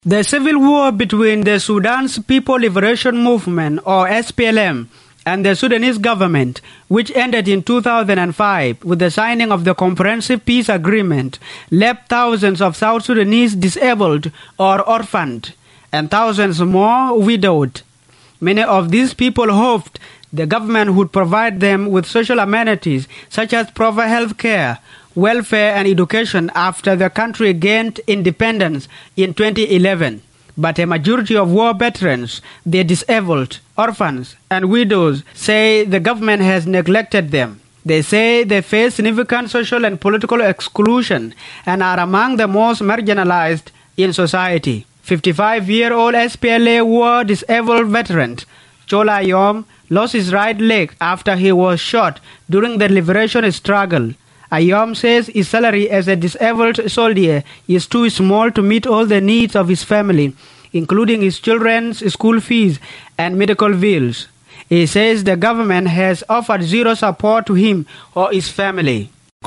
The civil war between the Sudan's People Liberation Movement, or SPLM, and the Sudanese government, which ended in 2005 with the signing of the Comprehensive Peace Agreement, left thousands of South Sudanese disabled or orphaned, and thousands more widowed. Many of these people hoped the government would provide them with social amenities such as proper health care, welfare and education after the country gained independence in 2011. But a majority of war veterans, the disabled, orphans and widows say the government has neglected them. They say they face significant social and political exclusion and are among the most marginalized in society. 55-year-old SPLA war disabled veteran Chola Ayom lost his right leg after he was shot during the liberation struggle. Ayom says his salary as a disabled soldier is too small to meet all the needs of his family, including his children's school fees and medical bills. He says the government has offered zero support to him or his family.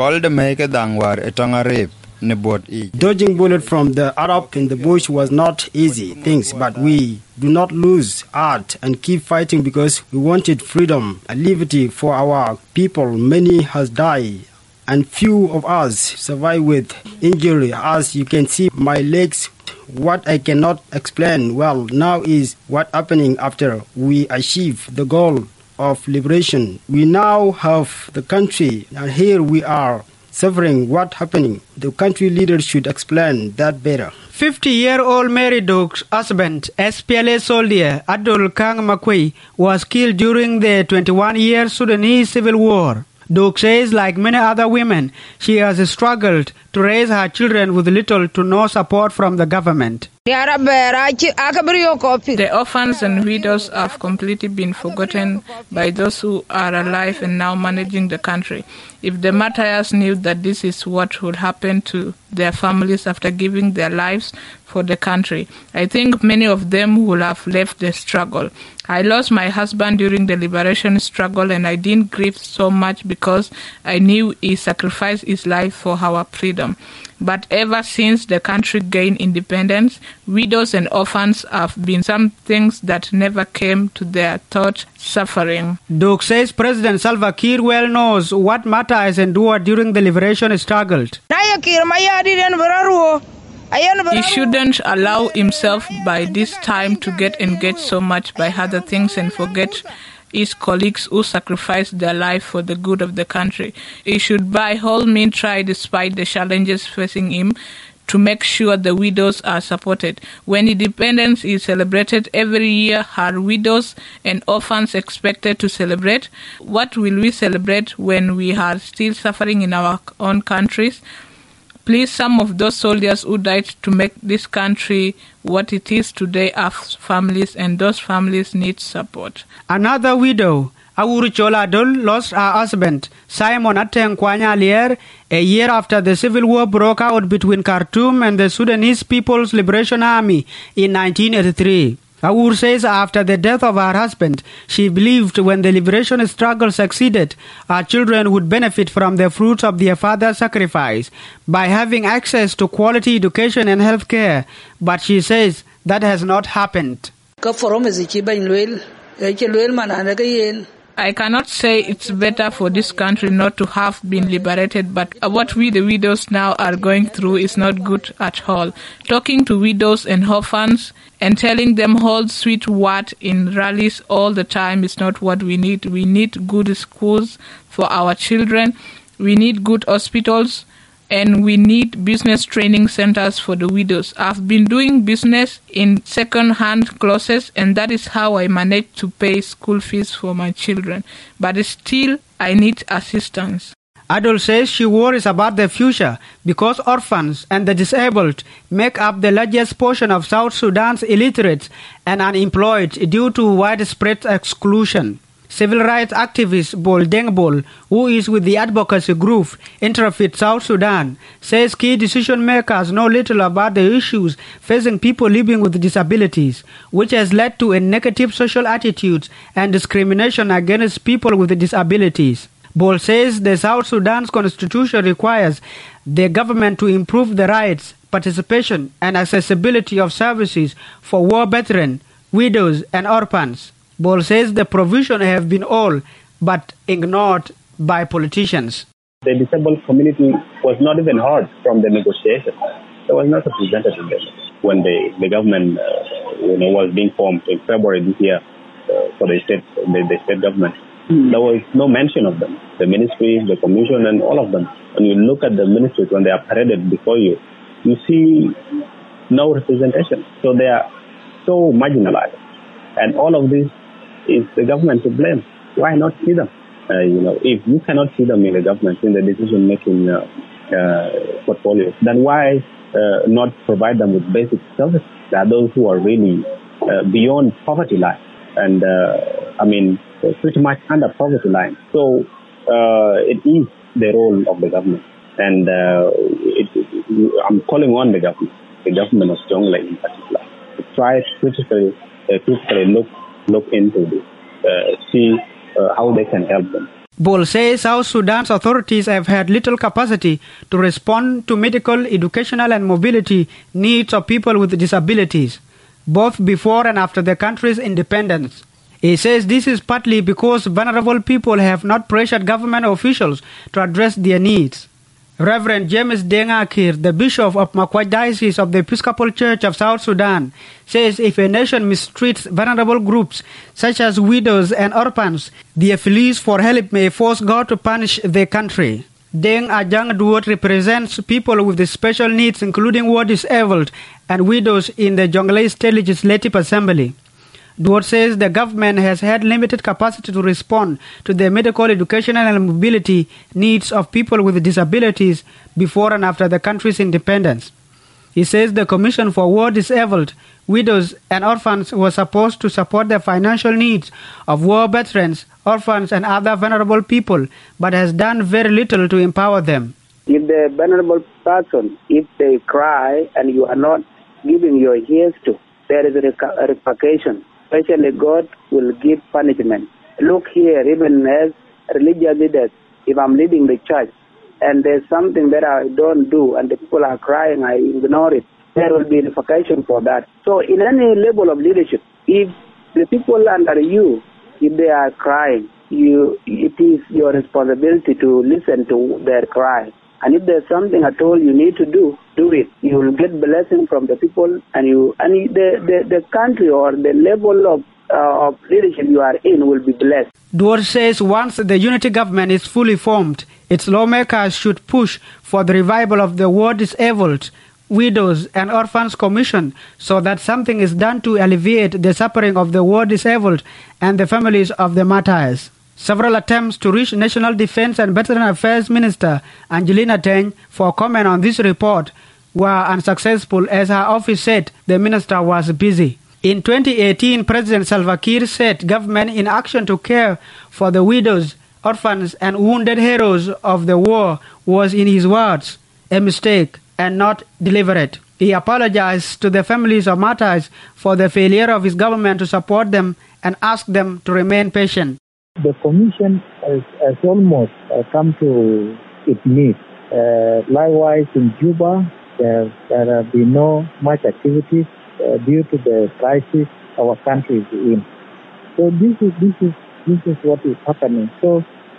Dodging bullets from the Arab in the bush was not easy things, but we do not lose heart and keep fighting because we wanted freedom and liberty for our people. Many has died and few of us survive with injury. As you can see, my legs, what I cannot explain well now is what happening after we achieve the goal of liberation. We now have the country, and here we are suffering. What happening? The country leaders should explain that better. 50-year-old Mary Doak's husband, SPLA soldier Abdul Kang Makwei, was killed during the 21-year Sudanese civil war. Doak says, like many other women, she has struggled to raise her children with little to no support from the government. The orphans and widows have completely been forgotten by those who are alive and now managing the country. If the martyrs knew that this is what would happen to their families after giving their lives for the country, I think many of them would have left the struggle. I lost my husband during the liberation struggle, and I didn't grieve so much because I knew he sacrificed his life for our freedom. But ever since the country gained independence, widows and orphans have been some things that never came to their thought suffering. Doak says President Salva Kiir well knows what martyrs endured during the liberation struggle. He shouldn't allow himself by this time to get engaged so much by other things and forget his colleagues who sacrificed their life for the good of the country. He should by all means try, despite the challenges facing him, to make sure the widows are supported. When independence is celebrated every year, are widows and orphans expected to celebrate? What will we celebrate when we are still suffering in our own countries? Please, some of those soldiers who died to make this country what it is today have families, and those families need support. Another widow, Awuru Chola Dol, lost her husband, Simon Ateng Kwanya Lier, a year after the civil war broke out between Khartoum and the Sudanese People's Liberation Army in 1983. Awur says after the death of her husband, she believed when the liberation struggle succeeded, her children would benefit from the fruits of their father's sacrifice by having access to quality education and health care. But she says that has not happened. I cannot say it's better for this country not to have been liberated, but what we the widows now are going through is not good at all. Talking to widows and orphans and telling them all sweet words in rallies all the time is not what we need. We need good schools for our children, we need good hospitals, and we need business training centers for the widows. I've been doing business in second-hand clothes, and that is how I managed to pay school fees for my children. But still, I need assistance. Adol says she worries about the future because orphans and the disabled make up the largest portion of South Sudan's illiterates and unemployed due to widespread exclusion. Civil rights activist Bol Dengbol, who is with the advocacy group Interfaith South Sudan, says key decision makers know little about the issues facing people living with disabilities, which has led to a negative social attitude and discrimination against people with disabilities. Bol says the South Sudan's constitution requires the government to improve the rights, participation and accessibility of services for war veterans, widows and orphans. Bol says the provision have been all but ignored by politicians. The disabled community was not even heard from the negotiation. There was not represented in them. When the government was being formed in February this year for the state government, there was no mention of them. The ministry, the commission, and all of them. When you look at the ministries, when they are paraded before you, you see no representation. So they are so marginalized. And all of this is the government to blame. Why not see them? If you cannot see them in the government, in the decision-making portfolios, then why not provide them with basic services? There are those who are really beyond poverty line. And pretty much under poverty line. So it is the role of the government, and I'm calling on the government of Jonglei in particular, to try to critically look into this, see how they can help them. Bol says South Sudan's authorities have had little capacity to respond to medical, educational and mobility needs of people with disabilities, both before and after the country's independence. He says this is partly because vulnerable people have not pressured government officials to address their needs. Reverend James Deng Akir, the Bishop of Makwaj Diocese of the Episcopal Church of South Sudan, says if a nation mistreats vulnerable groups such as widows and orphans, their pleas for help may force God to punish their country. Deng Ajang Duot represents people with special needs, including war disabled and widows in the Jonglei State Legislative Assembly. Duot says the government has had limited capacity to respond to the medical, educational and mobility needs of people with disabilities before and after the country's independence. He says the Commission for War Disabled, Widows and Orphans was supposed to support the financial needs of war veterans, orphans and other vulnerable people, but has done very little to empower them. If the vulnerable person, if they cry and you are not giving your ears to, there is a repercussion. Especially God will give punishment. Look here, even as religious leaders, if I'm leading the church and there's something that I don't do and the people are crying, I ignore it, there will be repercussion for that. So in any level of leadership, if the people under you, if they are crying, it is your responsibility to listen to their cry. And if there's something at all you need to do it. You will get blessing from the people, and the country or the level of leadership you are in will be blessed. Duot says once the unity government is fully formed, its lawmakers should push for the revival of the War Disabled, Widows and Orphans Commission so that something is done to alleviate the suffering of the war disabled and the families of the martyrs. Several attempts to reach National Defense and Veteran Affairs Minister Angelina Teng for comment on this report were unsuccessful, as her office said the minister was busy. In 2018, President Salva Kiir said government inaction to care for the widows, orphans and wounded heroes of the war was, in his words, a mistake and not deliberate. He apologized to the families of martyrs for the failure of his government to support them and asked them to remain patient. The Commission has almost come to its knees. Likewise, in Juba, there have been no much activities due to the crisis our country is in. So this is what is happening. So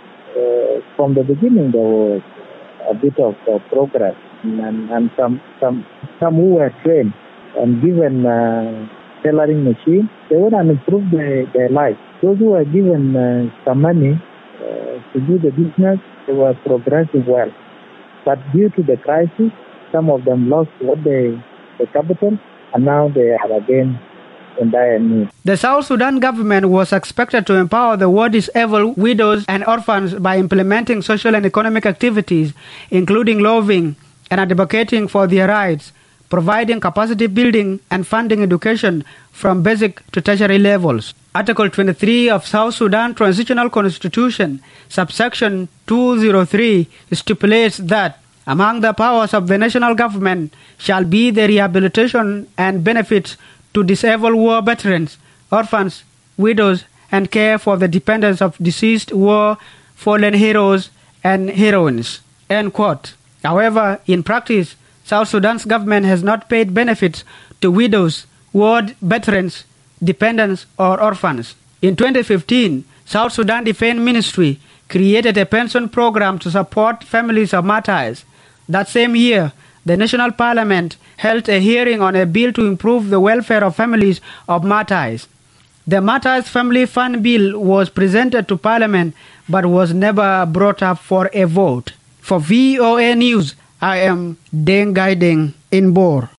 from the beginning, there was a bit of progress, and some who were trained and given tailoring machine, they went and improved their lives. Those who were given some money to do the business, they were progressing well. But due to the crisis, some of them lost the capital, and now they are again in dire need. The South Sudan government was expected to empower the war disabled, widows and orphans by implementing social and economic activities, including lobbying and advocating for their rights, providing capacity building and funding education from basic to tertiary levels. Article 23 of South Sudan Transitional Constitution, subsection 203, stipulates that among the powers of the national government shall be the rehabilitation and benefits to disabled war veterans, orphans, widows, and care for the dependents of deceased war fallen heroes and heroines. End quote. However, in practice, South Sudan's government has not paid benefits to widows, war veterans, dependents, or orphans. In 2015, South Sudan Defense Ministry created a pension program to support families of martyrs. That same year, the National Parliament held a hearing on a bill to improve the welfare of families of martyrs. The Martyrs Family Fund Bill was presented to Parliament but was never brought up for a vote. For VOA News, I am Deng Gai Deng in Bor.